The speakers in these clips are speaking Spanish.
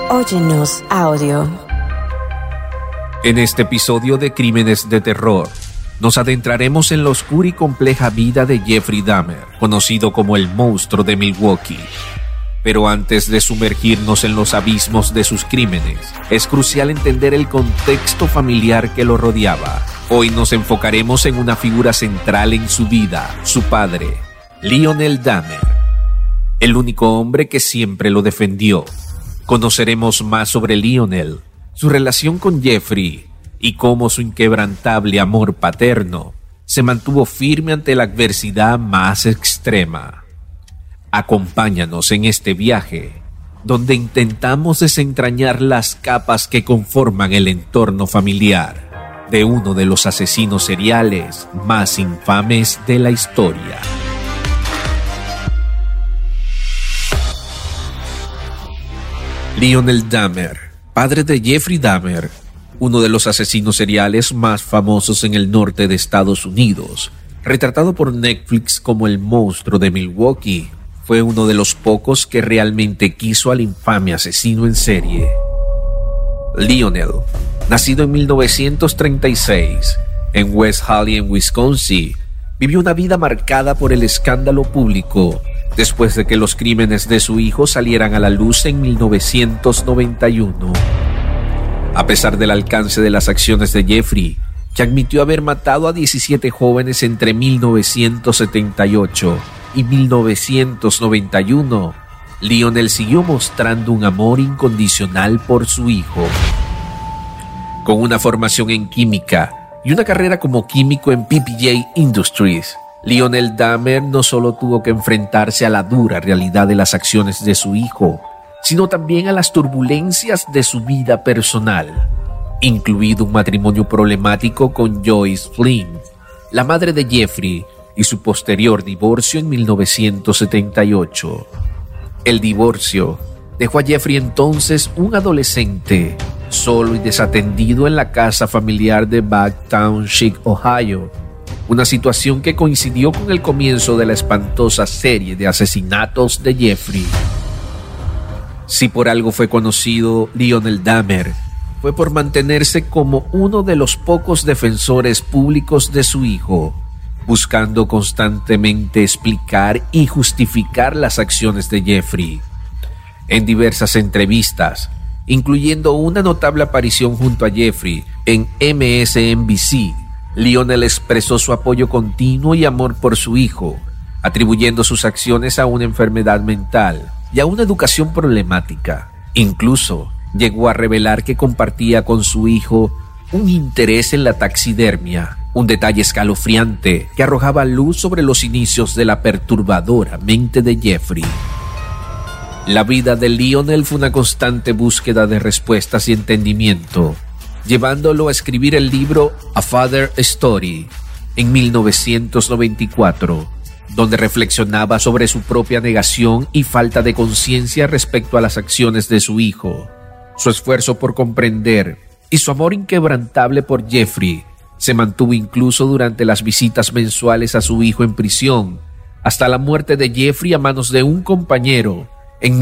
Óyenos audio. En este episodio de Crímenes de Terror, nos adentraremos en la oscura y compleja vida de Jeffrey Dahmer, conocido como el monstruo de Milwaukee. Pero antes de sumergirnos en los abismos de sus crímenes, es crucial entender el contexto familiar que lo rodeaba. Hoy nos enfocaremos en una figura central en su vida, su padre, Lionel Dahmer, el único hombre que siempre lo defendió. Conoceremos más sobre Lionel, su relación con Jeffrey y cómo su inquebrantable amor paterno se mantuvo firme ante la adversidad más extrema. Acompáñanos en este viaje, donde intentamos desentrañar las capas que conforman el entorno familiar de uno de los asesinos seriales más infames de la historia. Lionel Dahmer, padre de Jeffrey Dahmer, uno de los asesinos seriales más famosos en el norte de Estados Unidos, retratado por Netflix como el monstruo de Milwaukee, fue uno de los pocos que realmente quiso al infame asesino en serie. Lionel, nacido en 1936 en West Allen, Wisconsin, vivió una vida marcada por el escándalo público después de que los crímenes de su hijo salieran a la luz en 1991. A pesar del alcance de las acciones de Jeffrey, que admitió haber matado a 17 jóvenes entre 1978 y 1991, Lionel siguió mostrando un amor incondicional por su hijo. Con una formación en química y una carrera como químico en PPG Industries, Lionel Dahmer no solo tuvo que enfrentarse a la dura realidad de las acciones de su hijo, sino también a las turbulencias de su vida personal, incluido un matrimonio problemático con Joyce Flynn, la madre de Jeffrey, y su posterior divorcio en 1978. El divorcio dejó a Jeffrey entonces un adolescente, solo y desatendido en la casa familiar de Bath Township, Ohio, una situación que coincidió con el comienzo de la espantosa serie de asesinatos de Jeffrey. Si por algo fue conocido Lionel Dahmer, fue por mantenerse como uno de los pocos defensores públicos de su hijo, buscando constantemente explicar y justificar las acciones de Jeffrey. En diversas entrevistas, incluyendo una notable aparición junto a Jeffrey en MSNBC, Lionel expresó su apoyo continuo y amor por su hijo, atribuyendo sus acciones a una enfermedad mental y a una educación problemática. Incluso llegó a revelar que compartía con su hijo un interés en la taxidermia, un detalle escalofriante que arrojaba luz sobre los inicios de la perturbadora mente de Jeffrey. La vida de Lionel fue una constante búsqueda de respuestas y entendimiento, llevándolo a escribir el libro A Father Story en 1994, donde reflexionaba sobre su propia negación y falta de conciencia respecto a las acciones de su hijo. Su esfuerzo por comprender y su amor inquebrantable por Jeffrey se mantuvo incluso durante las visitas mensuales a su hijo en prisión, hasta la muerte de Jeffrey a manos de un compañero en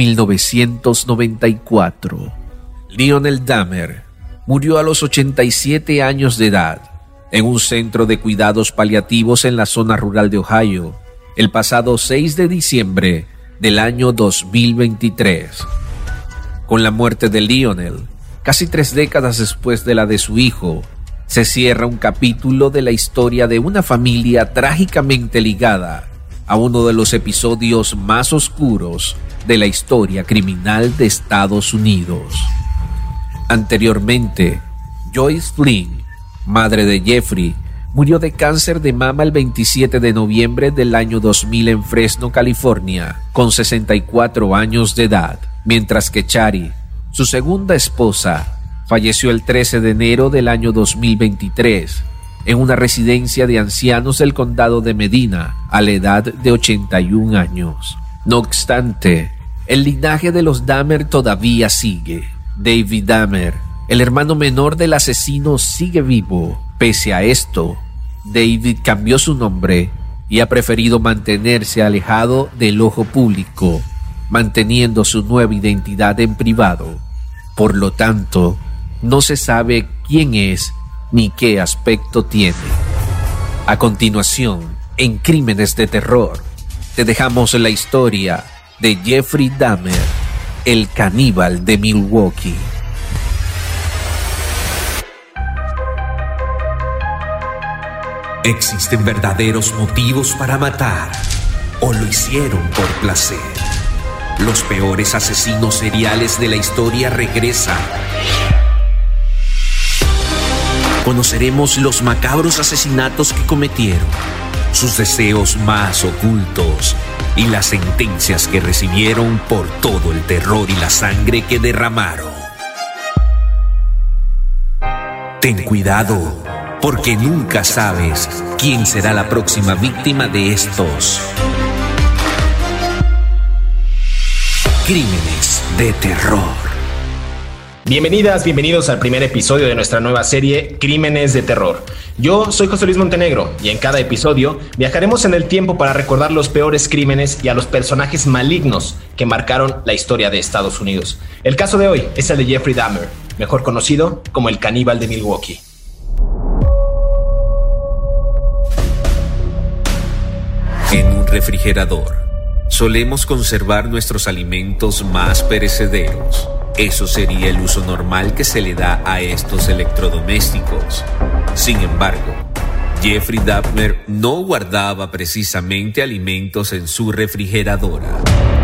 1994. Lionel Dahmer murió a los 87 años de edad en un centro de cuidados paliativos en la zona rural de Ohio el pasado 6 de diciembre del año 2023. Con la muerte de Lionel, casi 3 décadas después de la de su hijo, se cierra un capítulo de la historia de una familia trágicamente ligada a uno de los episodios más oscuros de la historia criminal de Estados Unidos. Anteriormente, Joyce Flynn, madre de Jeffrey, murió de cáncer de mama el 27 de noviembre del año 2000 en Fresno, California, con 64 años de edad, mientras que Chari, su segunda esposa, falleció el 13 de enero del año 2023 en una residencia de ancianos del condado de Medina a la edad de 81 años. No obstante, el linaje de los Dahmer todavía sigue. David Dahmer, el hermano menor del asesino, sigue vivo. Pese a esto, David cambió su nombre y ha preferido mantenerse alejado del ojo público, manteniendo su nueva identidad en privado. Por lo tanto, no se sabe quién es ni qué aspecto tiene. A continuación, en Crímenes de Terror, te dejamos la historia de Jeffrey Dahmer, el caníbal de Milwaukee. ¿Existen verdaderos motivos para matar o lo hicieron por placer? Los peores asesinos seriales de la historia regresan. Conoceremos los macabros asesinatos que cometieron, sus deseos más ocultos y las sentencias que recibieron por todo el terror y la sangre que derramaron. Ten cuidado, porque nunca sabes quién será la próxima víctima de estos crímenes de terror. Bienvenidas, bienvenidos al primer episodio de nuestra nueva serie Crímenes de Terror. Yo soy José Luis Montenegro y en cada episodio viajaremos en el tiempo para recordar los peores crímenes y a los personajes malignos que marcaron la historia de Estados Unidos. El caso de hoy es el de Jeffrey Dahmer, mejor conocido como el caníbal de Milwaukee. En un refrigerador solemos conservar nuestros alimentos más perecederos. Eso sería el uso normal que se le da a estos electrodomésticos. Sin embargo, Jeffrey Dahmer no guardaba precisamente alimentos en su refrigeradora.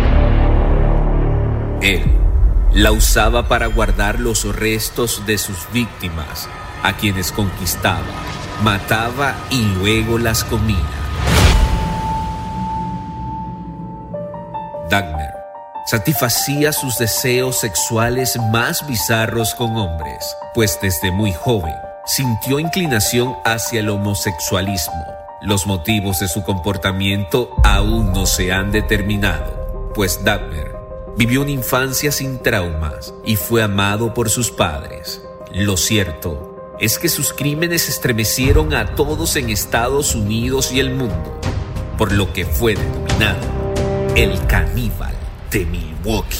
Él la usaba para guardar los restos de sus víctimas, a quienes conquistaba, mataba y luego las comía. Dahmer satisfacía sus deseos sexuales más bizarros con hombres, pues desde muy joven sintió inclinación hacia el homosexualismo. Los motivos de su comportamiento aún no se han determinado, pues Dahmer vivió una infancia sin traumas y fue amado por sus padres. Lo cierto es que sus crímenes estremecieron a todos en Estados Unidos y el mundo, por lo que fue denominado el caníbal de Milwaukee.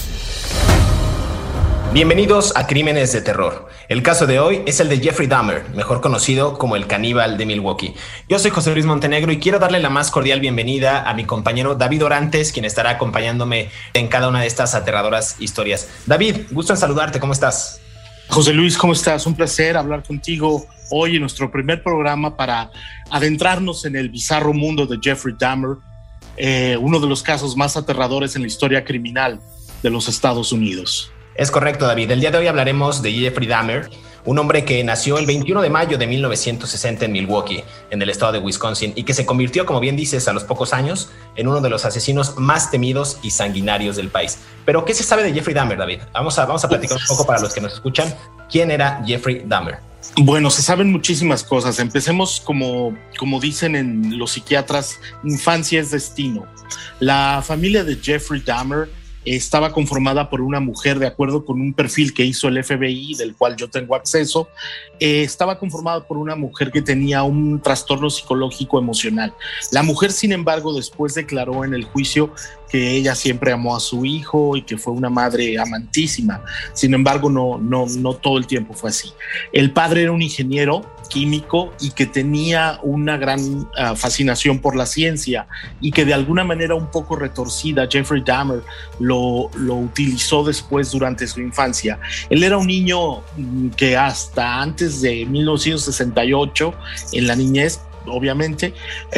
Bienvenidos a Crímenes de Terror. El caso de hoy es el de Jeffrey Dahmer, mejor conocido como el caníbal de Milwaukee. Yo soy José Luis Montenegro y quiero darle la más cordial bienvenida a mi compañero David Orantes, quien estará acompañándome en cada una de estas aterradoras historias. David, gusto en saludarte, ¿cómo estás? José Luis, ¿cómo estás? Un placer hablar contigo hoy en nuestro primer programa para adentrarnos en el bizarro mundo de Jeffrey Dahmer, uno de los casos más aterradores en la historia criminal de los Estados Unidos. Es correcto, David. El día de hoy hablaremos de Jeffrey Dahmer, un hombre que nació el 21 de mayo de 1960 en Milwaukee, en el estado de Wisconsin, y que se convirtió, como bien dices, a los pocos años, en uno de los asesinos más temidos y sanguinarios del país. Pero, ¿qué se sabe de Jeffrey Dahmer, David? Vamos a platicar un poco para los que nos escuchan. ¿Quién era Jeffrey Dahmer? Bueno, se saben muchísimas cosas. Empecemos como dicen en los psiquiatras, infancia es destino. La familia de Jeffrey Dahmer estaba conformada por una mujer, de acuerdo con un perfil que hizo el FBI, del cual yo tengo acceso. Estaba conformada por una mujer que tenía un trastorno psicológico emocional. La mujer, sin embargo, después declaró en el juicio que ella siempre amó a su hijo y que fue una madre amantísima. Sin embargo, no todo el tiempo fue así. El padre era un ingeniero químico y que tenía una gran fascinación por la ciencia y que de alguna manera un poco retorcida Jeffrey Dahmer lo utilizó después durante su infancia. Él era un niño que hasta antes de 1968, en la niñez, obviamente,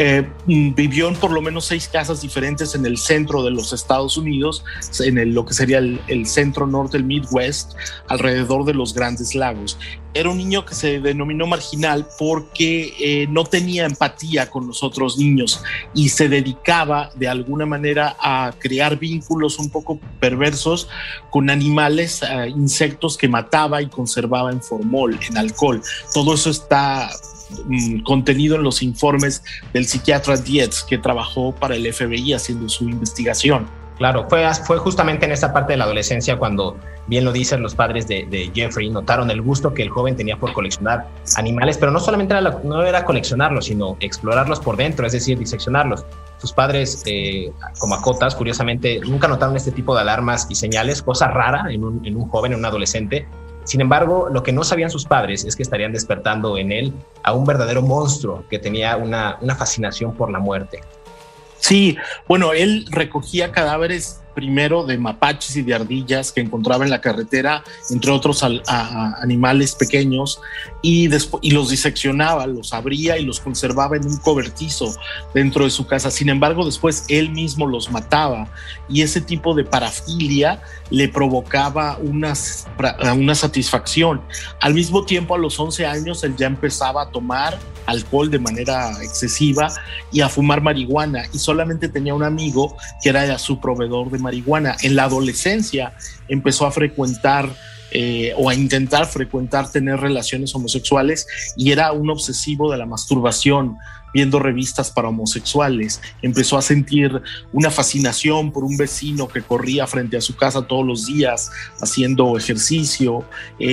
vivió en por lo menos 6 casas diferentes en el centro de los Estados Unidos, en lo que sería el centro norte, el Midwest, alrededor de los Grandes Lagos. Era un niño que se denominó marginal porque no tenía empatía con los otros niños y se dedicaba de alguna manera a crear vínculos un poco perversos con animales, insectos que mataba y conservaba en formol, en alcohol. Todo eso está contenido en los informes del psiquiatra Dietz, que trabajó para el FBI haciendo su investigación. Claro, fue justamente en esa parte de la adolescencia cuando, bien lo dicen los padres de Jeffrey, notaron el gusto que el joven tenía por coleccionar animales, pero no solamente no era coleccionarlos, sino explorarlos por dentro, es decir, diseccionarlos. sus padres, como Acotas, curiosamente, nunca notaron este tipo de alarmas y señales, cosa rara en un joven, en un adolescente. Sin embargo, lo que no sabían sus padres es que estarían despertando en él a un verdadero monstruo que tenía una fascinación por la muerte. Sí, bueno, él recogía cadáveres primero de mapaches y de ardillas que encontraba en la carretera, entre otros animales pequeños, y los diseccionaba, los abría y los conservaba en un cobertizo dentro de su casa. Sin embargo, después él mismo los mataba, y ese tipo de parafilia le provocaba una satisfacción. Al mismo tiempo, a los 11 años, él ya empezaba a tomar alcohol de manera excesiva y a fumar marihuana, y solamente tenía un amigo que era su proveedor de marihuana. En la adolescencia empezó a frecuentar o a intentar frecuentar, tener relaciones homosexuales, y era un obsesivo de la masturbación, viendo revistas para homosexuales. Empezó a sentir una fascinación por un vecino que corría frente a su casa todos los días haciendo ejercicio.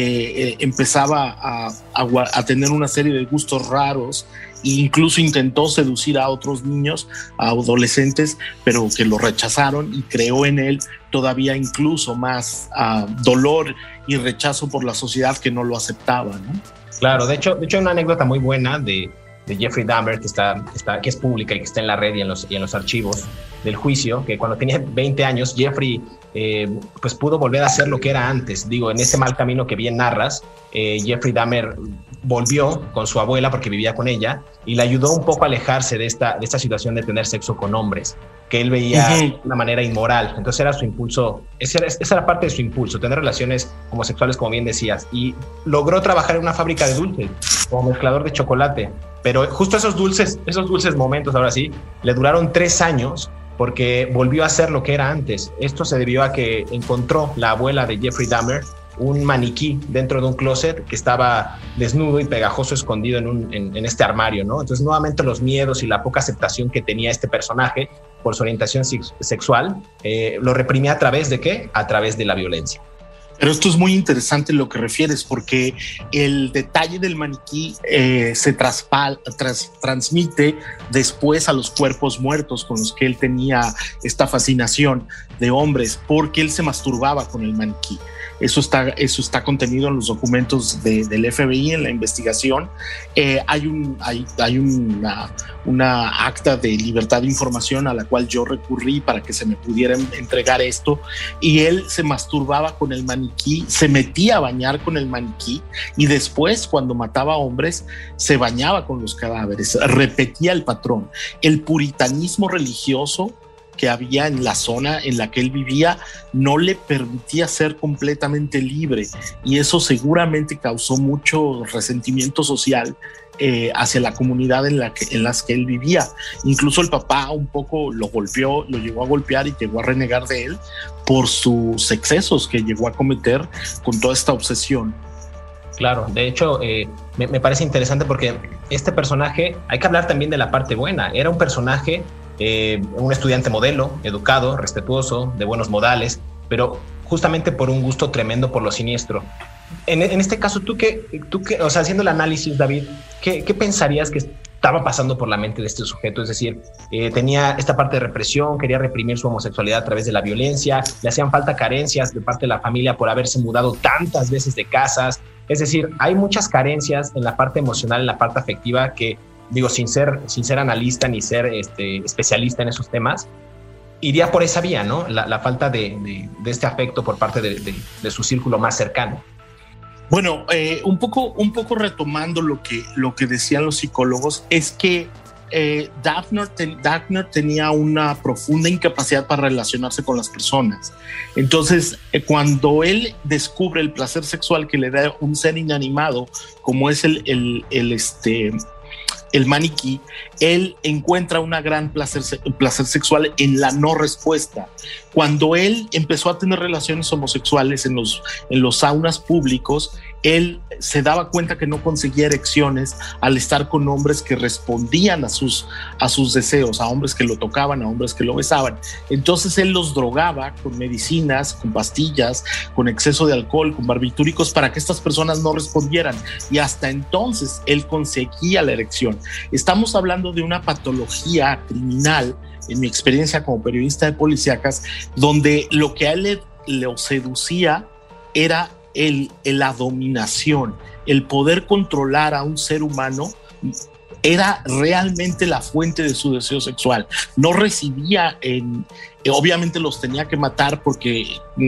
Empezaba a tener una serie de gustos raros, e incluso intentó seducir a otros niños, a adolescentes, pero que lo rechazaron, y creó en él todavía incluso más dolor y rechazo por la sociedad que no lo aceptaba, ¿no? Claro, de hecho hay una anécdota muy buena de Jeffrey Dahmer que es pública y que está en la red y en los archivos del juicio, que cuando tenía 20 años Jeffrey pues pudo volver a ser lo que era antes. Digo, en ese mal camino que bien narras, Jeffrey Dahmer volvió con su abuela porque vivía con ella y le ayudó un poco a alejarse de esta situación de tener sexo con hombres, que él veía de una manera inmoral. Entonces era su impulso, esa era parte de su impulso, tener relaciones homosexuales, como bien decías, y logró trabajar en una fábrica de dulces como mezclador de chocolate. Pero justo esos dulces momentos, ahora sí, le duraron 3 años porque volvió a ser lo que era antes. Esto se debió a que encontró la abuela de Jeffrey Dahmer un maniquí dentro de un closet que estaba desnudo y pegajoso, escondido en este armario, ¿no? Entonces, nuevamente, los miedos y la poca aceptación que tenía este personaje por su orientación sexual lo reprimía ¿a través de qué? A través de la violencia. Pero esto es muy interesante lo que refieres, porque el detalle del maniquí se transmite después a los cuerpos muertos con los que él tenía esta fascinación de hombres, porque él se masturbaba con el maniquí. Eso está contenido en los documentos del FBI, en la investigación. Hay una acta de libertad de información a la cual yo recurrí para que se me pudiera entregar esto, y él se masturbaba con el maniquí, se metía a bañar con el maniquí, y después, cuando mataba a hombres, se bañaba con los cadáveres, repetía el patrón. El puritanismo religioso que había en la zona en la que él vivía no le permitía ser completamente libre, y eso seguramente causó mucho resentimiento social hacia la comunidad en las que él vivía. Incluso el papá un poco lo llegó a golpear y llegó a renegar de él por sus excesos que llegó a cometer con toda esta obsesión. Claro, de hecho me parece interesante porque este personaje, hay que hablar también de la parte buena. Era un personaje, un estudiante modelo, educado, respetuoso, de buenos modales, pero justamente por un gusto tremendo por lo siniestro. En este caso, tú que, o sea, haciendo el análisis, David, ¿qué pensarías que estaba pasando por la mente de este sujeto? Es decir, tenía esta parte de represión, quería reprimir su homosexualidad a través de la violencia, le hacían falta carencias de parte de la familia por haberse mudado tantas veces de casas. Es decir, hay muchas carencias en la parte emocional, en la parte afectiva, que, digo, sin ser analista ni ser especialista en esos temas, iría por esa vía, ¿no? La falta de este afecto por parte de su círculo más cercano. Bueno, un poco retomando lo que decían los psicólogos, es que Dahmer tenía una profunda incapacidad para relacionarse con las personas. Entonces, cuando él descubre el placer sexual que le da un ser inanimado, como es el maniquí, él encuentra una gran placer sexual en la no respuesta. Cuando él empezó a tener relaciones homosexuales en los saunas públicos, él se daba cuenta que no conseguía erecciones al estar con hombres que respondían a sus deseos, a hombres que lo tocaban, a hombres que lo besaban. Entonces él los drogaba con medicinas, con pastillas, con exceso de alcohol, con barbitúricos para que estas personas no respondieran, y hasta entonces él conseguía la erección. Estamos hablando de una patología criminal, en mi experiencia como periodista de policíacas, donde lo que a él le seducía era la dominación, el poder controlar a un ser humano. Era realmente la fuente de su deseo sexual. No recibía, obviamente los tenía que matar porque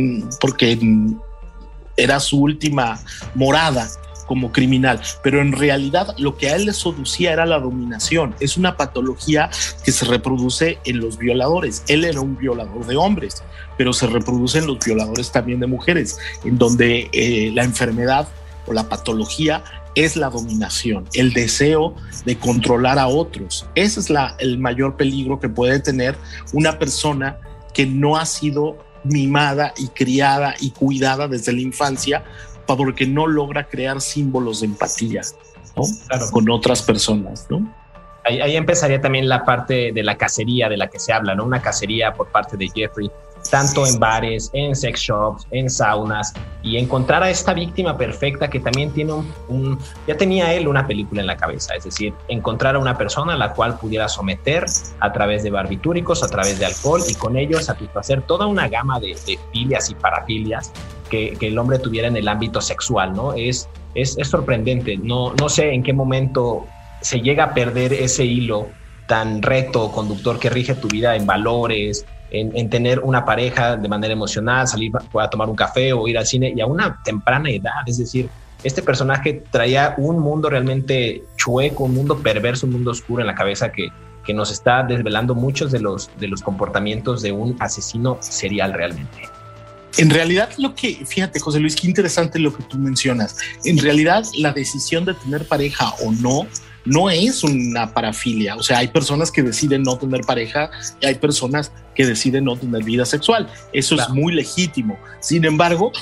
era su última morada como criminal, pero en realidad lo que a él le seducía era la dominación. Es una patología que se reproduce en los violadores. Él era un violador de hombres, pero se reproduce en los violadores también de mujeres, en donde la enfermedad o la patología es la dominación, el deseo de controlar a otros. Ese es el mayor peligro que puede tener una persona que no ha sido mimada y criada y cuidada desde la infancia, porque no logra crear símbolos de empatía, ¿no? Claro, con otras personas, ¿no? Ahí empezaría también la parte de la cacería de la que se habla, ¿no? Una cacería por parte de Jeffrey, tanto en bares, en sex shops, en saunas, y encontrar a esta víctima perfecta que también tiene ya tenía él una película en la cabeza, es decir, encontrar a una persona a la cual pudiera someter a través de barbitúricos, a través de alcohol, y con ello satisfacer toda una gama de filias y parafilias que el hombre tuviera en el ámbito sexual, ¿no? Es sorprendente, no sé en qué momento se llega a perder ese hilo tan recto, conductor, que rige tu vida en valores, en tener una pareja de manera emocional, salir a tomar un café o ir al cine, y a una temprana edad. Es decir, este personaje traía un mundo realmente chueco, un mundo perverso, un mundo oscuro en la cabeza que nos está desvelando muchos de los comportamientos de un asesino serial realmente. En realidad, fíjate, José Luis, qué interesante lo que tú mencionas. En realidad, la decisión de tener pareja o no es una parafilia. O sea, hay personas que deciden no tener pareja y hay personas que deciden no tener vida sexual. Eso claro, es muy legítimo. Sin embargo,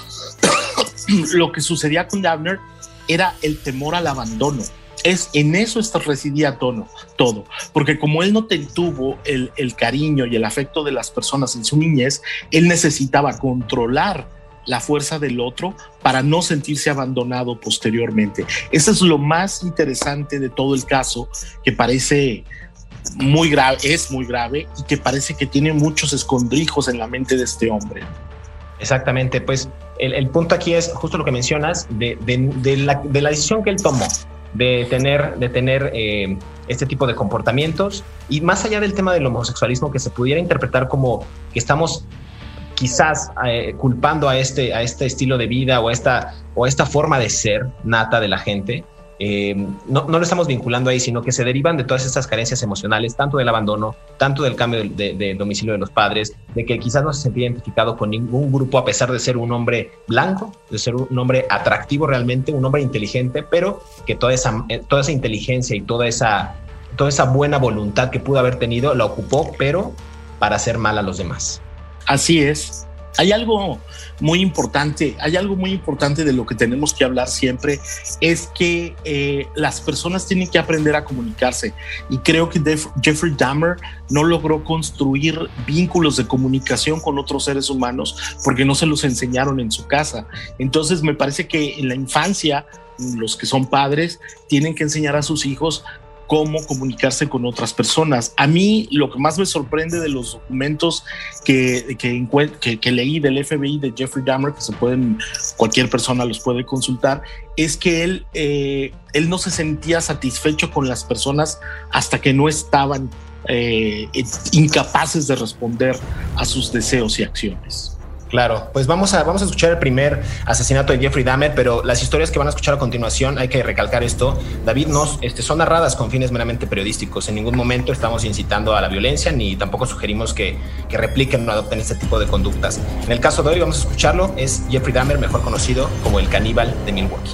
lo que sucedía con Dahmer era el temor al abandono. En eso residía todo, porque como él no tuvo el cariño y el afecto de las personas en su niñez, él necesitaba controlar la fuerza del otro para no sentirse abandonado posteriormente. Eso es lo más interesante de todo el caso, que parece muy grave, es muy grave, y que parece que tiene muchos escondrijos en la mente de este hombre. Exactamente, pues el punto aquí es justo lo que mencionas de la decisión que él tomó de tener este tipo de comportamientos, y más allá del tema del homosexualismo, que se pudiera interpretar como que estamos quizás culpando a este estilo de vida o a esta forma de ser nata de la gente. No lo estamos vinculando ahí, sino que se derivan de todas estas carencias emocionales, tanto del abandono, tanto del cambio de domicilio de los padres, de que quizás no se sentía identificado con ningún grupo a pesar de ser un hombre blanco, de ser un hombre atractivo realmente, un hombre inteligente, pero que toda esa inteligencia y toda esa buena voluntad que pudo haber tenido la ocupó, pero para hacer mal a los demás. Así es. Hay algo muy importante de lo que tenemos que hablar siempre, es que las personas tienen que aprender a comunicarse, y creo que Jeffrey Dahmer no logró construir vínculos de comunicación con otros seres humanos porque no se los enseñaron en su casa. Entonces me parece que en la infancia los que son padres tienen que enseñar a sus hijos cómo comunicarse con otras personas. A mí lo que más me sorprende de los documentos que leí del FBI de Jeffrey Dahmer, que cualquier persona los puede consultar, es que él no se sentía satisfecho con las personas hasta que no estaban incapaces de responder a sus deseos y acciones. Claro, pues vamos a escuchar el primer asesinato de Jeffrey Dahmer, pero las historias que van a escuchar a continuación, hay que recalcar esto, David, son narradas con fines meramente periodísticos. En ningún momento estamos incitando a la violencia, ni tampoco sugerimos que repliquen o adopten este tipo de conductas. En el caso de hoy, vamos a escucharlo, es Jeffrey Dahmer, mejor conocido como el caníbal de Milwaukee.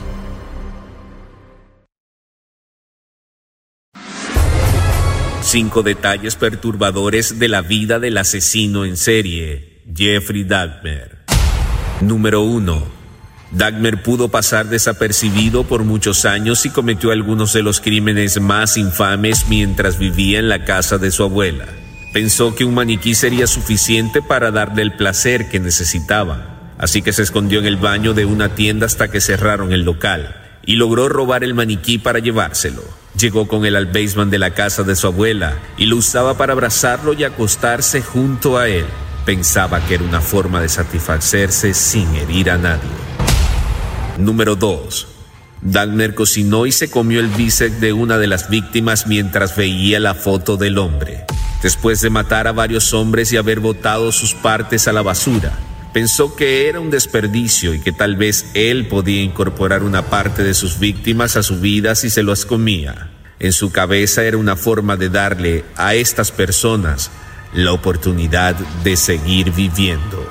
Cinco detalles perturbadores de la vida del asesino en serie Jeffrey Dahmer. Número 1. Dahmer pudo pasar desapercibido por muchos años y cometió algunos de los crímenes más infames mientras vivía en la casa de su abuela. Pensó que un maniquí sería suficiente para darle el placer que necesitaba, así que se escondió en el baño de una tienda hasta que cerraron el local y logró robar el maniquí para llevárselo. Llegó con él al basement de la casa de su abuela y lo usaba para abrazarlo y acostarse junto a él. Pensaba que era una forma de satisfacerse sin herir a nadie. Número 2. Dahmer cocinó y se comió el bíceps de una de las víctimas mientras veía la foto del hombre. Después de matar a varios hombres y haber botado sus partes a la basura, pensó que era un desperdicio y que tal vez él podía incorporar una parte de sus víctimas a su vida si se las comía. En su cabeza era una forma de darle a estas personas la oportunidad de seguir viviendo.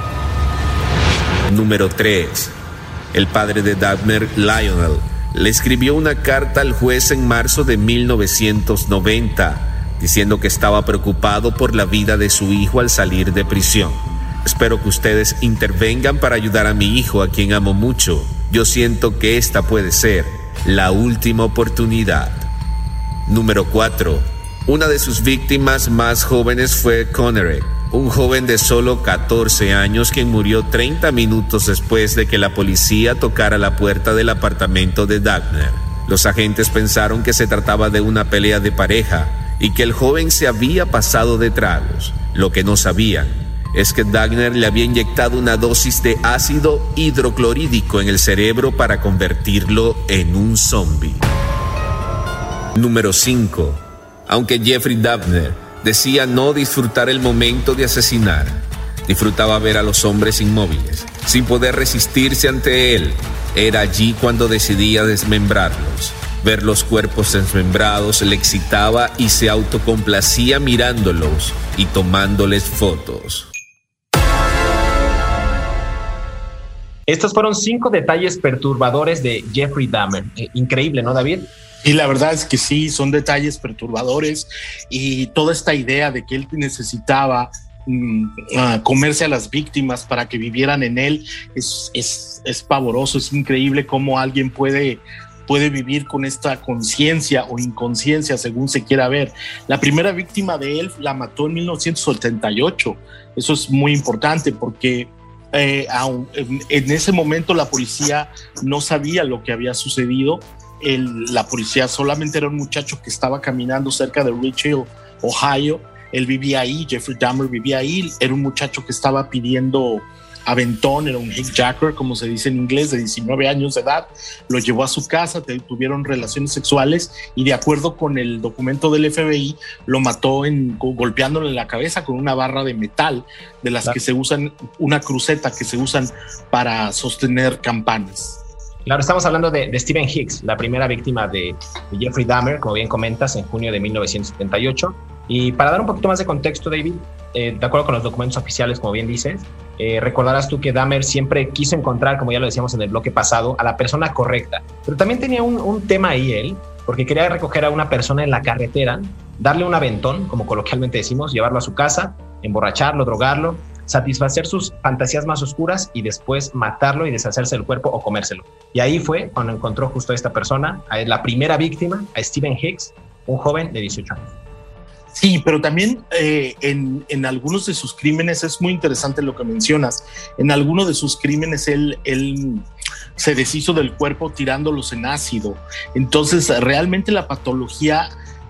Número 3. El padre de Dahmer, Lionel, le escribió una carta al juez en marzo de 1990 diciendo que estaba preocupado por la vida de su hijo al salir de prisión. Espero que ustedes intervengan para ayudar a mi hijo, a quien amo mucho. Yo siento que esta puede ser la última oportunidad. Número 4. Una de sus víctimas más jóvenes fue Connery, un joven de solo 14 años quien murió 30 minutos después de que la policía tocara la puerta del apartamento de Dahmer. Los agentes pensaron que se trataba de una pelea de pareja y que el joven se había pasado de tragos. Lo que no sabían es que Dahmer le había inyectado una dosis de ácido hidroclorídico en el cerebro para convertirlo en un zombie. Número 5. Aunque Jeffrey Dahmer decía no disfrutar el momento de asesinar, disfrutaba ver a los hombres inmóviles, sin poder resistirse ante él. Era allí cuando decidía desmembrarlos. Ver los cuerpos desmembrados le excitaba y se autocomplacía mirándolos y tomándoles fotos. Estos fueron 5 detalles perturbadores de Jeffrey Dahmer. Increíble, ¿no, David? Y la verdad es que sí, son detalles perturbadores y toda esta idea de que él necesitaba comerse a las víctimas para que vivieran en él es pavoroso. Es increíble cómo alguien puede vivir con esta conciencia o inconsciencia según se quiera ver. La primera víctima de él la mató en 1978. Eso es muy importante porque en ese momento la policía no sabía lo que había sucedido. La policía solamente era un muchacho que estaba caminando cerca de Rich Hill, Ohio. Él vivía ahí, Jeffrey Dahmer vivía ahí. Era un muchacho que estaba pidiendo aventón, era un hijacker, como se dice en inglés, de 19 años de edad. Lo llevó a su casa, tuvieron relaciones sexuales y de acuerdo con el documento del FBI, lo mató golpeándole en la cabeza con una barra de metal de las que se usan, una cruceta que se usan para sostener campanas. Claro, estamos hablando de Stephen Hicks, la primera víctima de Jeffrey Dahmer, como bien comentas, en junio de 1978. Y para dar un poquito más de contexto, David, de acuerdo con los documentos oficiales, como bien dices, recordarás tú que Dahmer siempre quiso encontrar, como ya lo decíamos en el bloque pasado, a la persona correcta. Pero también tenía un tema ahí él, porque quería recoger a una persona en la carretera, darle un aventón, como coloquialmente decimos, llevarlo a su casa, emborracharlo, drogarlo, satisfacer sus fantasías más oscuras y después matarlo y deshacerse del cuerpo o comérselo. Y ahí fue cuando encontró justo a esta persona, a la primera víctima, a Stephen Hicks, un joven de 18 años. Sí, pero también en algunos de sus crímenes es muy interesante lo que mencionas. En algunos de sus crímenes él se deshizo del cuerpo tirándolos en ácido. Entonces, realmente la patología,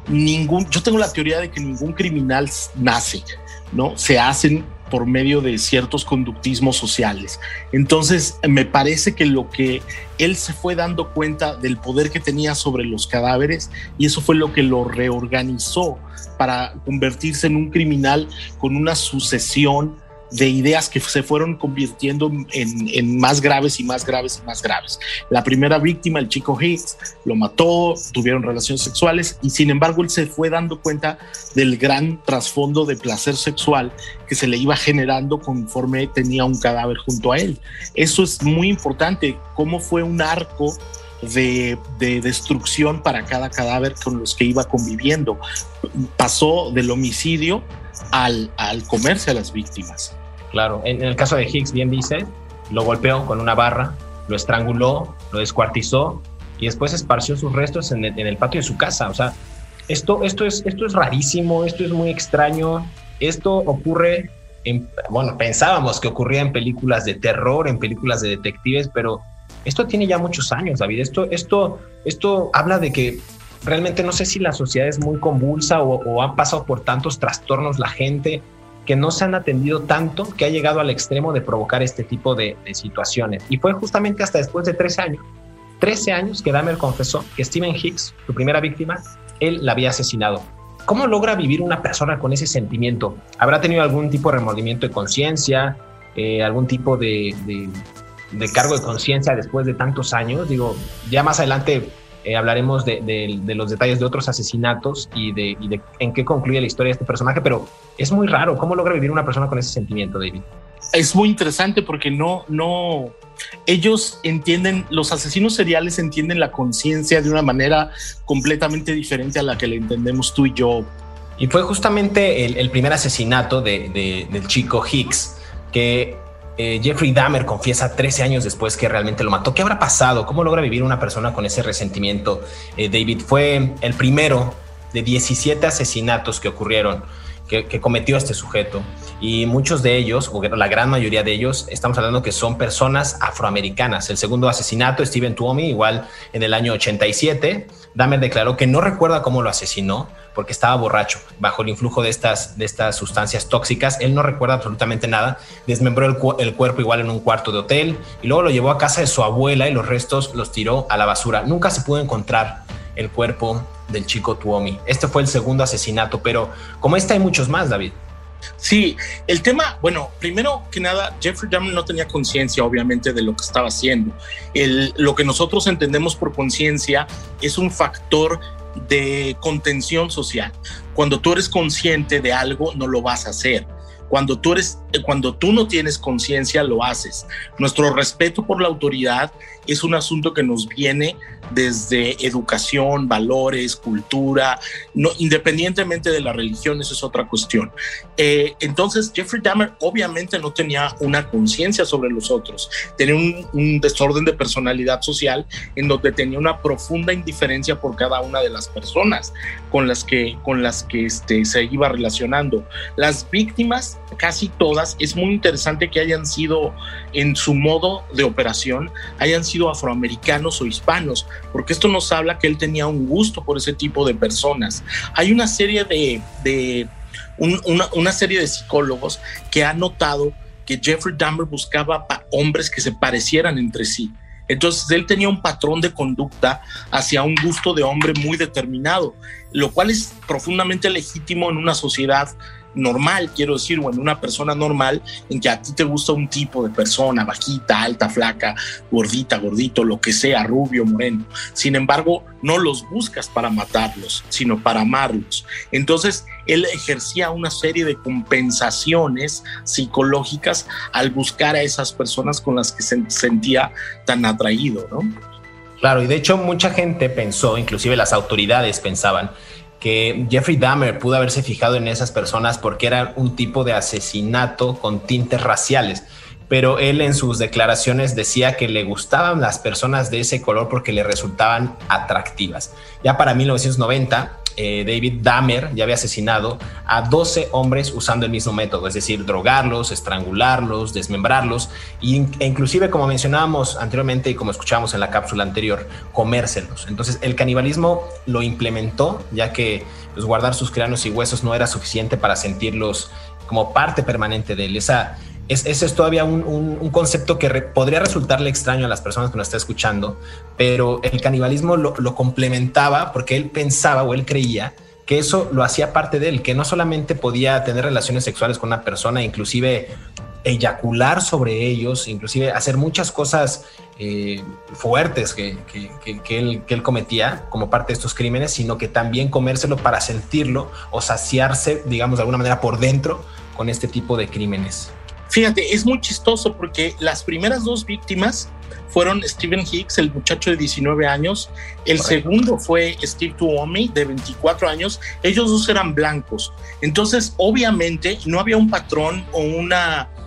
yo tengo la teoría de que ningún criminal nace, ¿no? Se hacen por medio de ciertos conductismos sociales. Entonces, me parece que lo que él se fue dando cuenta del poder que tenía sobre los cadáveres y eso fue lo que lo reorganizó para convertirse en un criminal con una sucesión de ideas que se fueron convirtiendo en más graves y más graves y más graves. La primera víctima, el chico Hicks, lo mató, tuvieron relaciones sexuales y sin embargo él se fue dando cuenta del gran trasfondo de placer sexual que se le iba generando conforme tenía un cadáver junto a él. Eso es muy importante, cómo fue un arco de destrucción para cada cadáver con los que iba conviviendo. Pasó del homicidio al comerse a las víctimas. Claro, en el caso de Hicks, bien dice, lo golpeó con una barra lo estranguló, lo descuartizó y después esparció sus restos en el patio de su casa. O sea, esto es rarísimo, esto es muy extraño. Esto ocurre pensábamos que ocurría en películas de terror, en películas de detectives, pero esto tiene ya muchos años, David. Esto habla de que realmente no sé si la sociedad es muy convulsa o han pasado por tantos trastornos la gente que no se han atendido tanto que ha llegado al extremo de provocar este tipo de situaciones. Y fue justamente hasta después de 13 años que Dahmer confesó que Stephen Hicks, su primera víctima, él la había asesinado. ¿Cómo logra vivir una persona con ese sentimiento? ¿Habrá tenido algún tipo de remordimiento de conciencia? ¿Algún tipo de cargo de conciencia después de tantos años? Digo, ya más adelante hablaremos de los detalles de otros asesinatos y de en qué concluye la historia de este personaje, pero es muy raro. ¿Cómo logra vivir una persona con ese sentimiento, David? Es muy interesante porque ellos entienden, los asesinos seriales entienden la conciencia de una manera completamente diferente a la que la entendemos tú y yo. Y fue justamente el primer asesinato del chico Hicks que Jeffrey Dahmer confiesa 13 años después que realmente lo mató. ¿Qué habrá pasado? ¿Cómo logra vivir una persona con ese resentimiento? David, fue el primero de 17 asesinatos que ocurrieron, que cometió este sujeto, y muchos de ellos, o la gran mayoría de ellos, estamos hablando que son personas afroamericanas. El segundo asesinato, Stephen Tuomi, igual en el año 87, Dahmer declaró que no recuerda cómo lo asesinó porque estaba borracho, bajo el influjo de estas sustancias tóxicas. Él no recuerda absolutamente nada. Desmembró el cuerpo igual en un cuarto de hotel y luego lo llevó a casa de su abuela y los restos los tiró a la basura. Nunca se pudo encontrar el cuerpo del chico Tuomi. Este fue el segundo asesinato, pero como hay muchos más, David. Sí, el tema, bueno, primero que nada, Jeffrey Dahmer no tenía conciencia, obviamente, de lo que estaba haciendo. Lo que nosotros entendemos por conciencia es un factor de contención social. Cuando tú eres consciente de algo, no lo vas a hacer. Cuando tú no tienes conciencia, lo haces. Nuestro respeto por la autoridad es un asunto que nos viene desde educación, valores, cultura, no, independientemente de la religión. Eso es otra cuestión. Entonces, Jeffrey Dahmer obviamente no tenía una conciencia sobre los otros. Tenía un desorden de personalidad social en donde tenía una profunda indiferencia por cada una de las personas con las que se iba relacionando. Las víctimas, casi todas, es muy interesante que hayan sido, en su modo de operación, hayan sido afroamericanos o hispanos, porque esto nos habla que él tenía un gusto por ese tipo de personas. Hay una serie una serie de psicólogos que han notado que Jeffrey Dahmer buscaba hombres que se parecieran entre sí. Entonces él tenía un patrón de conducta hacia un gusto de hombre muy determinado, lo cual es profundamente legítimo en una sociedad normal, quiero decir, o en una persona normal, en que a ti te gusta un tipo de persona, bajita, alta, flaca, gordita, gordito, lo que sea, rubio, moreno. Sin embargo, no los buscas para matarlos, sino para amarlos. Entonces, él ejercía una serie de compensaciones psicológicas al buscar a esas personas con las que se sentía tan atraído, ¿no? Claro, y de hecho mucha gente pensó, inclusive las autoridades pensaban, que Jeffrey Dahmer pudo haberse fijado en esas personas porque era un tipo de asesinato con tintes raciales, pero él en sus declaraciones decía que le gustaban las personas de ese color porque le resultaban atractivas. Ya para 1990, David Dahmer ya había asesinado a 12 hombres usando el mismo método, es decir, drogarlos, estrangularlos, desmembrarlos e inclusive, como mencionábamos anteriormente y como escuchábamos en la cápsula anterior, comérselos. Entonces el canibalismo lo implementó, ya que pues, guardar sus cráneos y huesos no era suficiente para sentirlos como parte permanente de él. Ese es todavía un concepto que podría resultarle extraño a las personas que nos están escuchando, pero el canibalismo lo complementaba porque él pensaba o él creía que eso lo hacía parte de él, que no solamente podía tener relaciones sexuales con una persona, inclusive eyacular sobre ellos, inclusive hacer muchas cosas fuertes que él cometía como parte de estos crímenes, sino que también comérselo para sentirlo o saciarse, digamos, de alguna manera por dentro con este tipo de crímenes. Fíjate, es muy chistoso porque las primeras dos víctimas fueron Stephen Hicks, el muchacho de 19 años. El segundo fue Steve Tuomi, de 24 años. Ellos dos eran blancos. Entonces, obviamente, no había un patrón o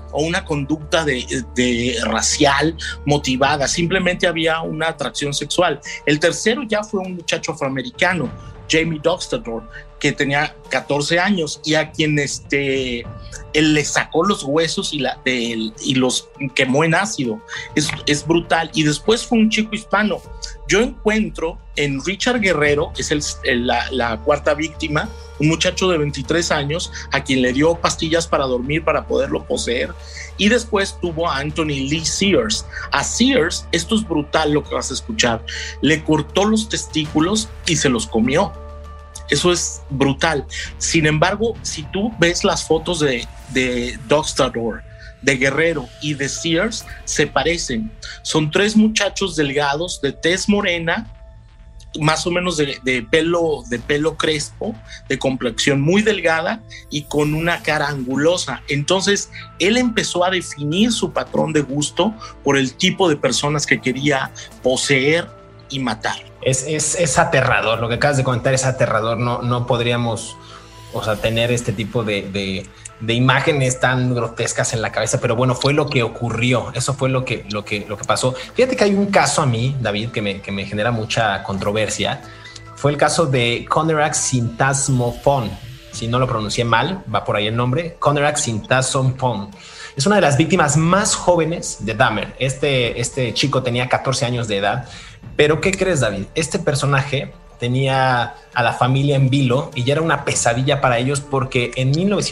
o una conducta de racial motivada, simplemente había una atracción sexual. El tercero ya fue un muchacho afroamericano, Jamie Doxtador, que tenía 14 años y a quien él le sacó los huesos y los quemó en ácido. Es brutal. Y después fue un chico hispano. Yo encuentro en Richard Guerrero, que es la cuarta víctima, un muchacho de 23 años a quien le dio pastillas para dormir para poderlo poseer. Y después tuvo a Anthony Lee Sears. A Sears, esto es brutal lo que vas a escuchar, le cortó los testículos y se los comió. Eso es brutal. Sin embargo, si tú ves las fotos de Doxtador, de Guerrero y de Sears, se parecen. Son tres muchachos delgados, de tez morena, más o menos de pelo crespo, de complexión muy delgada y con una cara angulosa. Entonces, él empezó a definir su patrón de gusto por el tipo de personas que quería poseer y matar. Es aterrador, lo que acabas de comentar es aterrador. No podríamos, tener este tipo de imágenes tan grotescas en la cabeza, pero bueno, fue lo que ocurrió. Eso fue lo que pasó. Fíjate que hay un caso a mí, David, que me genera mucha controversia. Fue el caso de Conerak Sintasmophone. Si no lo pronuncié mal, va por ahí el nombre. Conerak Sintasmophone. Es una de las víctimas más jóvenes de Dahmer. Este chico tenía 14 años de edad. Pero ¿qué crees, David? Este personaje tenía a la familia en vilo y ya era una pesadilla para ellos porque en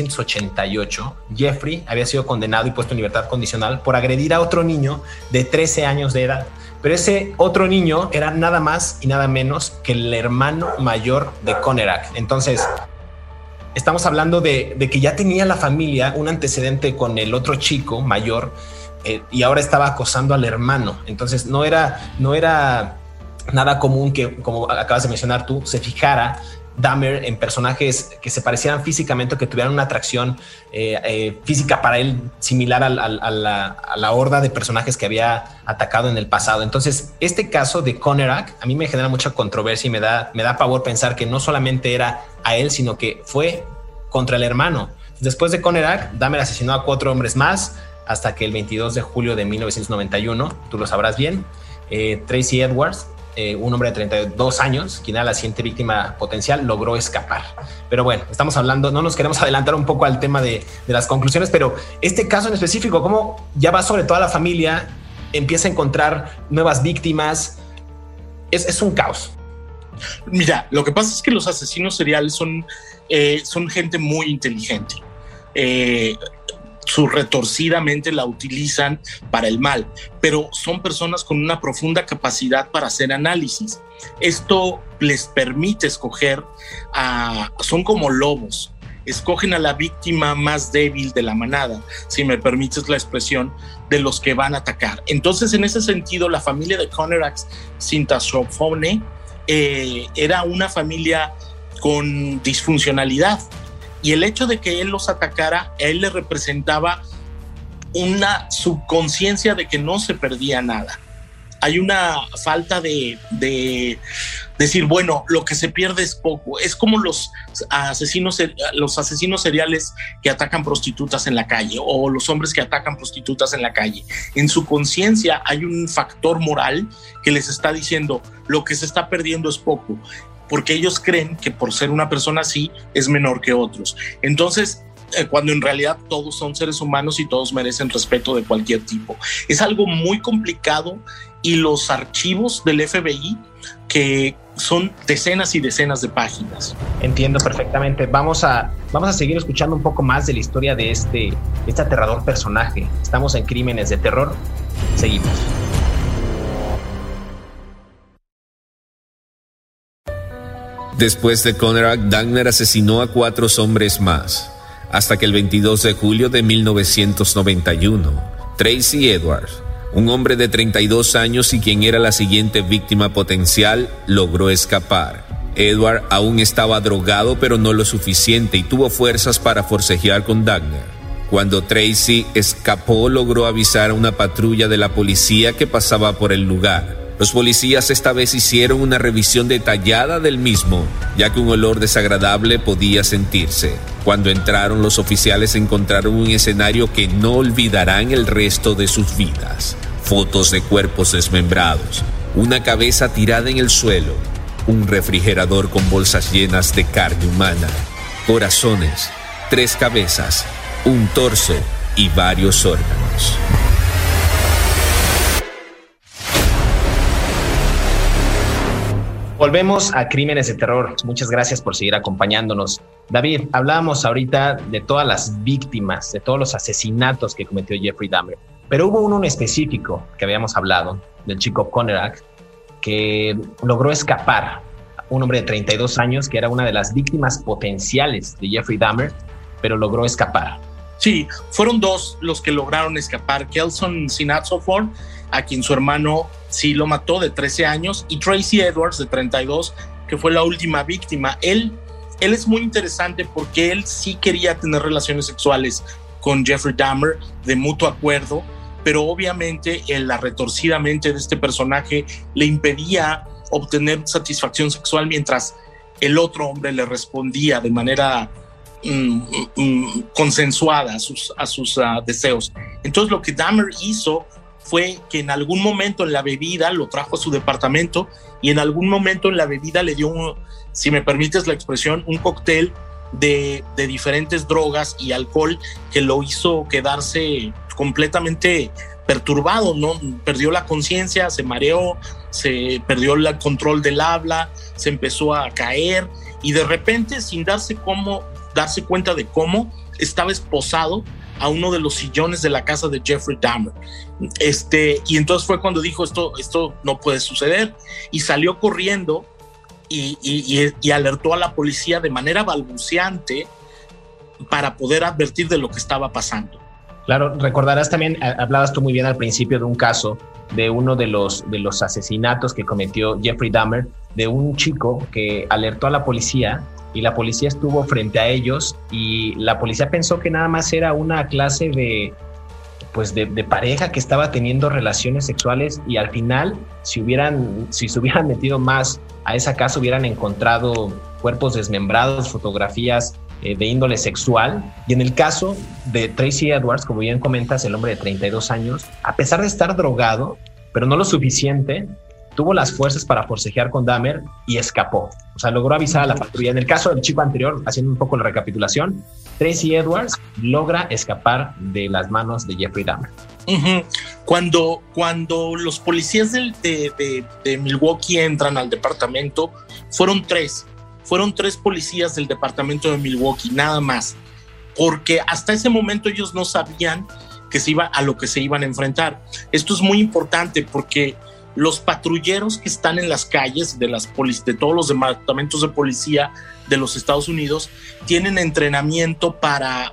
1988 Jeffrey había sido condenado y puesto en libertad condicional por agredir a otro niño de 13 años de edad. Pero ese otro niño era nada más y nada menos que el hermano mayor de Conerak. Entonces, estamos hablando de que ya tenía la familia un antecedente con el otro chico mayor y ahora estaba acosando al hermano. Entonces no era nada común que, como acabas de mencionar tú, se fijara Dahmer en personajes que se parecieran físicamente o que tuvieran una atracción física para él similar a la horda de personajes que había atacado en el pasado. Entonces, este caso de Conerak a mí me genera mucha controversia y me da pavor pensar que no solamente era a él, sino que fue contra el hermano. Después de Conerak, Dahmer asesinó a 4 hombres más hasta que el 22 de julio de 1991, tú lo sabrás bien, Tracy Edwards, un hombre de 32 años, quien era la siguiente víctima potencial, logró escapar. Pero bueno, estamos hablando, no nos queremos adelantar un poco al tema de las conclusiones, pero este caso en específico, cómo ya va sobre toda la familia, empieza a encontrar nuevas víctimas, es un caos. Mira, lo que pasa es que los asesinos seriales son gente muy inteligente. Su retorcida mente la utilizan para el mal, pero son personas con una profunda capacidad para hacer análisis. Esto les permite escoger son como lobos, escogen a la víctima más débil de la manada, si me permites la expresión, de los que van a atacar. Entonces, en ese sentido, la familia de Conerak Sintasmophone era una familia con disfuncionalidad. Y el hecho de que él los atacara, a él le representaba una subconsciencia de que no se perdía nada. Hay una falta de decir, bueno, lo que se pierde es poco. Es como los asesinos seriales que atacan prostitutas en la calle o los hombres que atacan prostitutas en la calle. En su conciencia hay un factor moral que les está diciendo, lo que se está perdiendo es poco, porque ellos creen que por ser una persona así es menor que otros. Entonces, cuando en realidad todos son seres humanos y todos merecen respeto de cualquier tipo. Es algo muy complicado y los archivos del FBI, que son decenas y decenas de páginas. Entiendo perfectamente. Vamos a seguir escuchando un poco más de la historia de este aterrador personaje. Estamos en Crímenes de Terror. Seguimos. Después de Conerak, Dahmer asesinó a 4 hombres más, hasta que el 22 de julio de 1991, Tracy Edwards, un hombre de 32 años y quien era la siguiente víctima potencial, logró escapar. Edward aún estaba drogado, pero no lo suficiente, y tuvo fuerzas para forcejear con Dahmer. Cuando Tracy escapó, logró avisar a una patrulla de la policía que pasaba por el lugar. Los policías esta vez hicieron una revisión detallada del mismo, ya que un olor desagradable podía sentirse. Cuando entraron, los oficiales encontraron un escenario que no olvidarán el resto de sus vidas. Fotos de cuerpos desmembrados, una cabeza tirada en el suelo, un refrigerador con bolsas llenas de carne humana, corazones, 3 cabezas, un torso y varios órganos. Volvemos a Crímenes de Terror. Muchas gracias por seguir acompañándonos. David, hablábamos ahorita de todas las víctimas, de todos los asesinatos que cometió Jeffrey Dahmer, pero hubo uno en específico que habíamos hablado, del chico Konerak, que logró escapar. Un hombre de 32 años que era una de las víctimas potenciales de Jeffrey Dahmer, pero logró escapar. Sí, fueron 2 los que lograron escapar. Kelson Sinatsofor, a quien su hermano sí lo mató, de 13 años, y Tracy Edwards, de 32, que fue la última víctima. Él es muy interesante porque él sí quería tener relaciones sexuales con Jeffrey Dahmer de mutuo acuerdo, pero obviamente la retorcida mente de este personaje le impedía obtener satisfacción sexual mientras el otro hombre le respondía de manera consensuada a sus deseos. Entonces lo que Dahmer hizo fue que en algún momento en la bebida lo trajo a su departamento y en algún momento en la bebida le dio, si me permites la expresión, un cóctel de diferentes drogas y alcohol que lo hizo quedarse completamente perturbado, ¿no? Perdió la conciencia, se mareó, se perdió el control del habla, se empezó a caer y de repente, sin darse cuenta de cómo, estaba esposado a uno de los sillones de la casa de Jeffrey Dahmer. Y entonces fue cuando dijo esto no puede suceder, y salió corriendo y alertó a la policía de manera balbuceante para poder advertir de lo que estaba pasando. Claro, recordarás también, hablabas tú muy bien al principio de un caso, de uno de los asesinatos que cometió Jeffrey Dahmer, de un chico que alertó a la policía y la policía estuvo frente a ellos y la policía pensó que nada más era una clase de pareja que estaba teniendo relaciones sexuales, y al final, si se hubieran metido más a esa casa, hubieran encontrado cuerpos desmembrados, fotografías de índole sexual. Y en el caso de Tracy Edwards, como bien comentas, el hombre de 32 años, a pesar de estar drogado, pero no lo suficiente, tuvo las fuerzas para forcejear con Dahmer y escapó. O sea, logró avisar a la patrulla. En el caso del chico anterior, haciendo un poco la recapitulación, Tracy Edwards logra escapar de las manos de Jeffrey Dahmer. Uh-huh. Cuando los policías de Milwaukee entran al departamento, fueron tres policías del departamento de Milwaukee, nada más, porque hasta ese momento ellos no sabían a lo que se iban a enfrentar. Esto es muy importante porque los patrulleros que están en las calles de todos los departamentos de policía de los Estados Unidos tienen entrenamiento para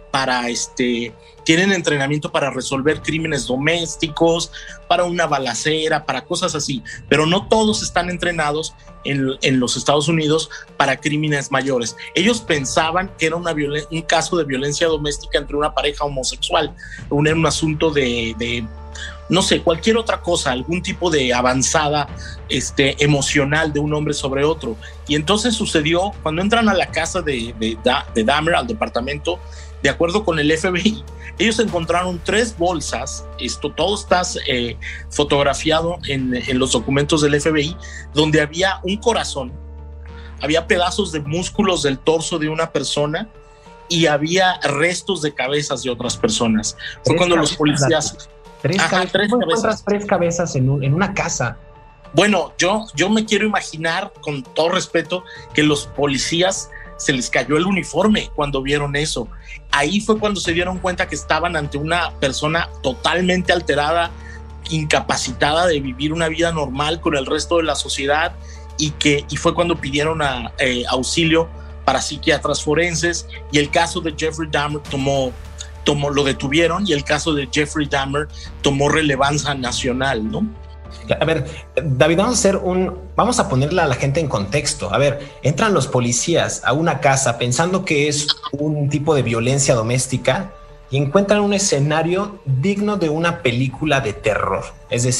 resolver crímenes domésticos, para una balacera, para cosas así, pero no todos están entrenados en los Estados Unidos para crímenes mayores. Ellos pensaban que era un caso de violencia doméstica entre una pareja homosexual, era un asunto de no sé, cualquier otra cosa, algún tipo de avanzada emocional de un hombre sobre otro. Y entonces sucedió cuando entran a la casa de Dahmer, al departamento, de acuerdo con el FBI, ellos encontraron 3 bolsas, todo está fotografiado en los documentos del FBI, donde había un corazón, había pedazos de músculos del torso de una persona y había restos de cabezas de otras personas. Fue cuando los policías... Tres cabezas en una casa. Bueno, yo me quiero imaginar, con todo respeto, que los policías se les cayó el uniforme cuando vieron eso. Ahí fue cuando se dieron cuenta que estaban ante una persona totalmente alterada, incapacitada de vivir una vida normal con el resto de la sociedad, y fue cuando pidieron auxilio para psiquiatras forenses, y el caso de Jeffrey Dahmer lo detuvieron, y el caso de Jeffrey Dahmer tomó relevancia nacional, ¿no? A ver, David, vamos a ponerle a la gente en contexto. A ver, entran los policías a una casa pensando que es un tipo de violencia doméstica y encuentran un escenario digno de una película de terror. Es decir,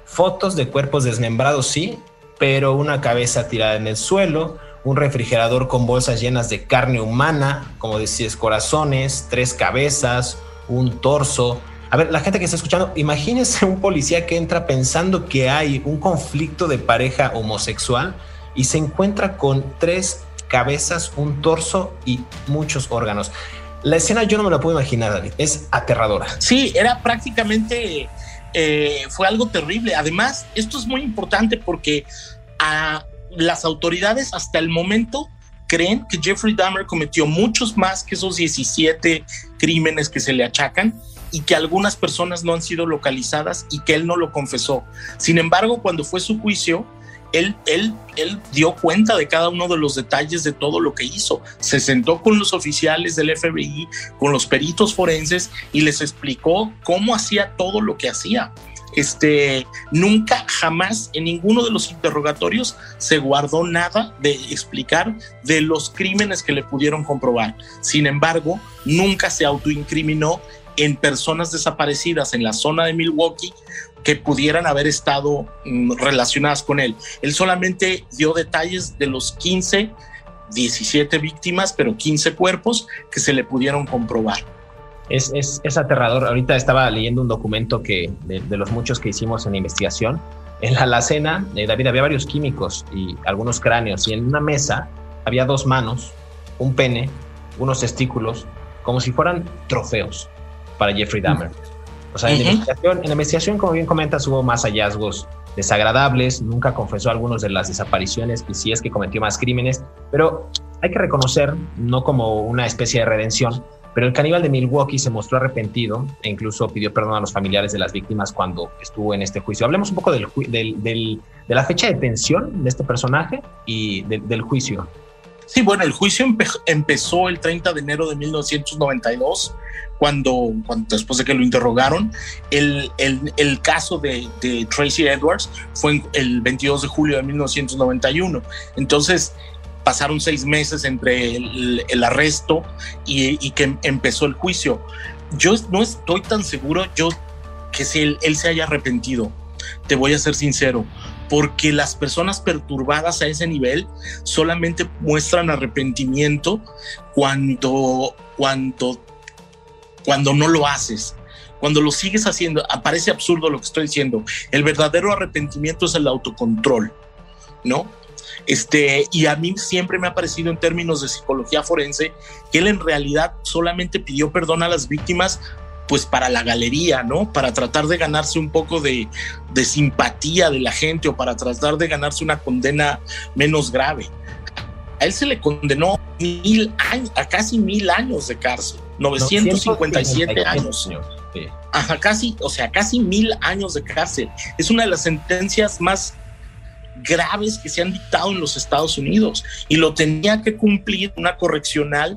fotos de cuerpos desmembrados, sí, pero una cabeza tirada en el suelo, un refrigerador con bolsas llenas de carne humana, como decías, corazones, 3 cabezas, un torso. A ver, la gente que está escuchando, imagínense un policía que entra pensando que hay un conflicto de pareja homosexual y se encuentra con 3 cabezas, un torso y muchos órganos. La escena yo no me la puedo imaginar, David, es aterradora. Sí, era prácticamente, fue algo terrible. Además, esto es muy importante porque las autoridades hasta el momento creen que Jeffrey Dahmer cometió muchos más que esos 17 crímenes que se le achacan y que algunas personas no han sido localizadas y que él no lo confesó. Sin embargo, cuando fue su juicio, él dio cuenta de cada uno de los detalles de todo lo que hizo. Se sentó con los oficiales del FBI, con los peritos forenses y les explicó cómo hacía todo lo que hacía. Nunca, jamás en ninguno de los interrogatorios se guardó nada de explicar de los crímenes que le pudieron comprobar. Sin embargo, nunca se autoincriminó en personas desaparecidas en la zona de Milwaukee que pudieran haber estado relacionadas con él. Él solamente dio detalles de los 17 víctimas, pero 15 cuerpos que se le pudieron comprobar. Es aterrador. Ahorita estaba leyendo un documento de los muchos que hicimos en la investigación. En la alacena, David, había varios químicos y algunos cráneos, y en una mesa había 2 manos, un pene, unos testículos, como si fueran trofeos para Jeffrey Dahmer. O sea, en la investigación, como bien comentas, hubo más hallazgos desagradables. Nunca confesó algunos de las desapariciones y si es que cometió más crímenes, pero hay que reconocer, no como una especie de redención, pero el caníbal de Milwaukee se mostró arrepentido e incluso pidió perdón a los familiares de las víctimas cuando estuvo en este juicio. Hablemos un poco de la fecha de detención de este personaje y del juicio. Sí, bueno, el juicio empezó el 30 de enero de 1992, cuando después de que lo interrogaron. El caso de Tracy Edwards fue el 22 de julio de 1991. Entonces, pasaron 6 meses entre el arresto y que empezó el juicio. Yo no estoy tan seguro que si él se haya arrepentido. Te voy a ser sincero, porque las personas perturbadas a ese nivel solamente muestran arrepentimiento cuando no lo haces. Cuando lo sigues haciendo, parece absurdo lo que estoy diciendo. El verdadero arrepentimiento es el autocontrol, ¿no? Y a mí siempre me ha parecido, en términos de psicología forense, que él en realidad solamente pidió perdón a las víctimas pues para la galería, ¿no? Para tratar de ganarse un poco de simpatía de la gente o para tratar de ganarse una condena menos grave. A él se le condenó a casi 1000 años de cárcel, 957 años. Sí. Ajá, casi 1000 años de cárcel. Es una de las sentencias más graves que se han dictado en los Estados Unidos y lo tenía que cumplir una correccional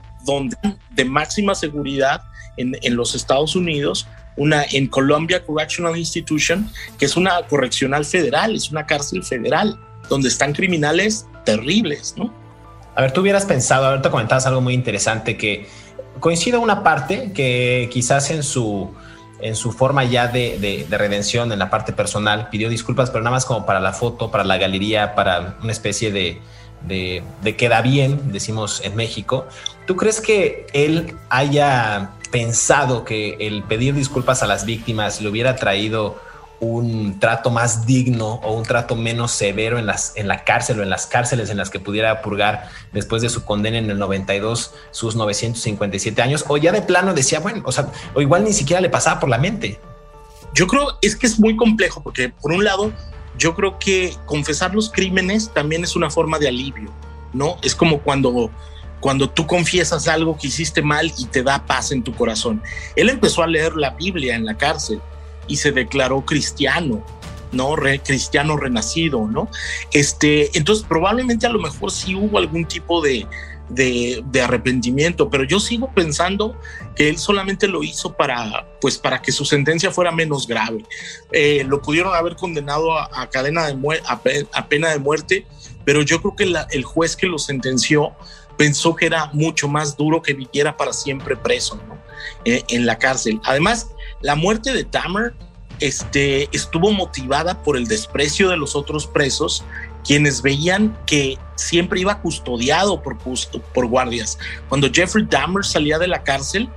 de máxima seguridad en los Estados Unidos, en Columbia Correctional Institution, que es una correccional federal, es una cárcel federal, donde están criminales terribles, ¿no? A ver, tú hubieras pensado, ahorita comentabas algo muy interesante, que coincido una parte que quizás en su forma ya de redención, en la parte personal, pidió disculpas, pero nada más como para la foto, para la galería, para una especie de queda bien, decimos en México. ¿Tú crees que él haya pensado que el pedir disculpas a las víctimas le hubiera traído un trato más digno o un trato menos severo en la cárcel o en las cárceles en las que pudiera purgar después de su condena en el 92 sus 957 años? O ya de plano decía, bueno, o igual ni siquiera le pasaba por la mente. Yo creo que es muy complejo, porque por un lado yo creo que confesar los crímenes también es una forma de alivio, ¿no? Es como cuando tú confiesas algo que hiciste mal y te da paz en tu corazón. Él empezó a leer la Biblia en la cárcel y se declaró cristiano, ¿no? Cristiano renacido, ¿no? Entonces probablemente a lo mejor sí hubo algún tipo de arrepentimiento, pero yo sigo pensando que él solamente lo hizo para que su sentencia fuera menos grave. Lo pudieron haber condenado a pena de muerte, pero yo creo que el juez que lo sentenció pensó que era mucho más duro que viviera para siempre preso, ¿no? En la cárcel. Además, la muerte de Dahmer estuvo motivada por el desprecio de los otros presos, quienes veían que siempre iba custodiado por guardias. Cuando Jeffrey Dahmer salía de la cárcel,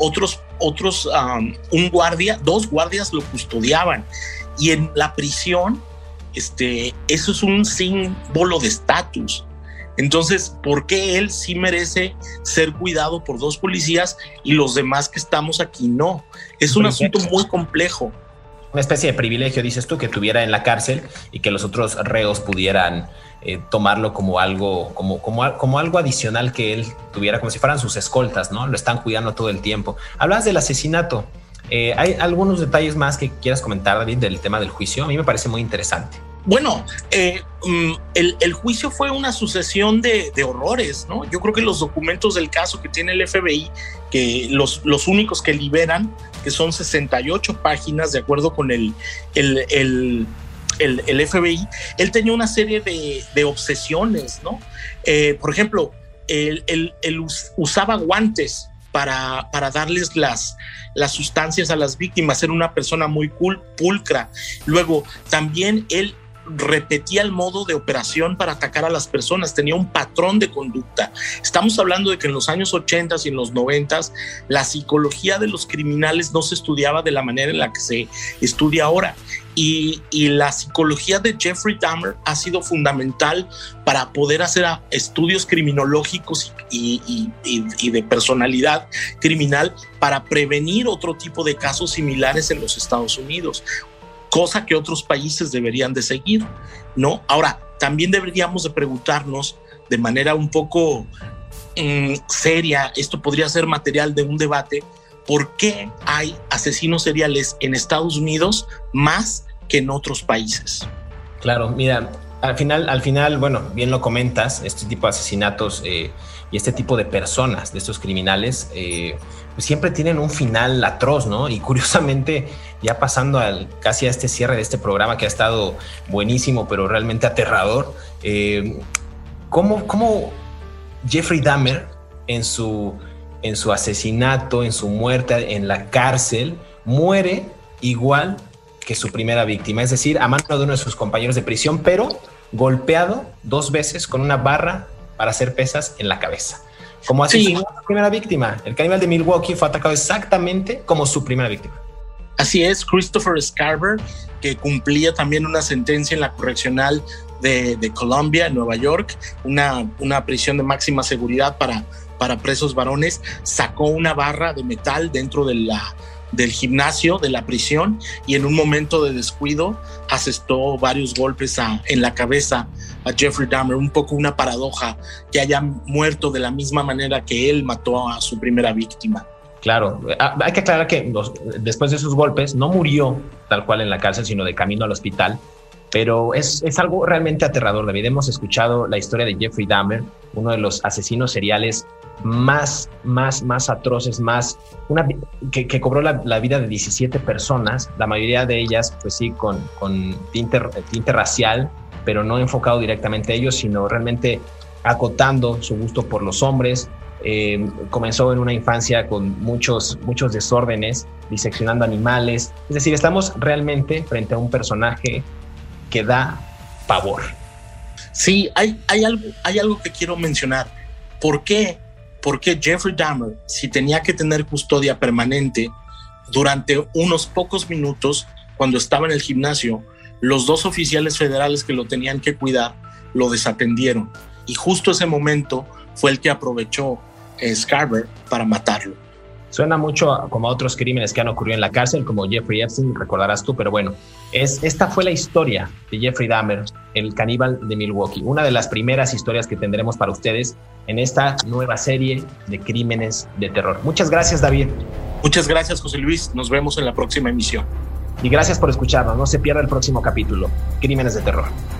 dos guardias lo custodiaban, y en la prisión eso es un símbolo de estatus. Entonces, ¿por qué él sí merece ser cuidado por dos policías y los demás que estamos aquí no? Es un asunto muy complejo. Una especie de privilegio, dices tú, que tuviera en la cárcel y que los otros reos pudieran tomarlo como algo, como algo adicional que él tuviera, como si fueran sus escoltas, ¿no? Lo están cuidando todo el tiempo. Hablas del asesinato. ¿Hay algunos detalles más que quieras comentar, David, del tema del juicio? A mí me parece muy interesante. Bueno, el juicio fue una sucesión de horrores, ¿no? Yo creo que los documentos del caso que tiene el FBI, que los únicos que liberan, que son 68 páginas, de acuerdo con el FBI, él tenía una serie de obsesiones, ¿no? Por ejemplo, él usaba guantes para darles las sustancias a las víctimas. Era una persona muy pulcra. Luego, también él repetía el modo de operación para atacar a las personas, tenía un patrón de conducta. Estamos hablando de que en los años 80 y en los 90 la psicología de los criminales no se estudiaba de la manera en la que se estudia ahora, y la psicología de Jeffrey Dahmer ha sido fundamental para poder hacer estudios criminológicos y de personalidad criminal para prevenir otro tipo de casos similares en los Estados Unidos, cosa que otros países deberían de seguir, ¿no? Ahora, también deberíamos de preguntarnos de manera un poco seria, esto podría ser material de un debate, ¿por qué hay asesinos seriales en Estados Unidos más que en otros países? Claro, mira, al final, bueno, bien lo comentas, este tipo de asesinatos y este tipo de personas, de estos criminales, pues siempre tienen un final atroz, ¿no? Y curiosamente, ya pasando casi a este cierre de este programa que ha estado buenísimo, pero realmente aterrador, ¿cómo Jeffrey Dahmer en su asesinato, en su muerte en la cárcel, muere igual que su primera víctima, es decir, a mano de uno de sus compañeros de prisión, pero golpeado 2 veces con una barra para hacer pesas en la cabeza? Como asesinó a su primera víctima. El caníbal de Milwaukee fue atacado exactamente como su primera víctima. Así es, Christopher Scarver, que cumplía también una sentencia en la correccional de Columbia, en Nueva York, una prisión de máxima seguridad para presos varones, sacó una barra de metal dentro del gimnasio de la prisión y en un momento de descuido asestó varios golpes en la cabeza a Jeffrey Dahmer. Un poco una paradoja que haya muerto de la misma manera que él mató a su primera víctima. Claro, hay que aclarar que después de esos golpes no murió tal cual en la cárcel, sino de camino al hospital. Pero es algo realmente aterrador, David. Hemos escuchado la historia de Jeffrey Dahmer, uno de los asesinos seriales más atroces, que cobró la vida de 17 personas, la mayoría de ellas, pues sí, con tinte racial, pero no enfocado directamente a ellos, sino realmente acotando su gusto por los hombres. Comenzó en una infancia con muchos desórdenes, diseccionando animales. Es decir, estamos realmente frente a un personaje que da pavor. Sí, hay algo que quiero mencionar. ¿Por qué Jeffrey Dahmer, si tenía que tener custodia permanente durante unos pocos minutos cuando estaba en el gimnasio, los 2 oficiales federales que lo tenían que cuidar lo desatendieron? Y justo ese momento fue el que aprovechó Scarver para matarlo. Suena mucho como a otros crímenes que han ocurrido en la cárcel, como Jeffrey Epstein, recordarás tú, pero bueno, esta fue la historia de Jeffrey Dahmer, el caníbal de Milwaukee, una de las primeras historias que tendremos para ustedes en esta nueva serie de crímenes de terror. Muchas gracias, David. Muchas gracias, José Luis. Nos vemos en la próxima emisión. Y gracias por escucharnos. No se pierda el próximo capítulo, Crímenes de Terror.